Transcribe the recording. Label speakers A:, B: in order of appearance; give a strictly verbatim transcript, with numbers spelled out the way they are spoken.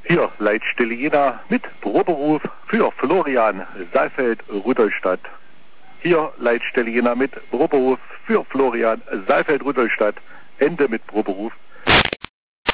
A: Hier Leitstelle Jena mit Büroberuf für Florian Saalfeld-Rudolstadt. Hier Leitstelle Jena mit Büroberuf für Florian Saalfeld-Rudolstadt. Ende mit Büroberuf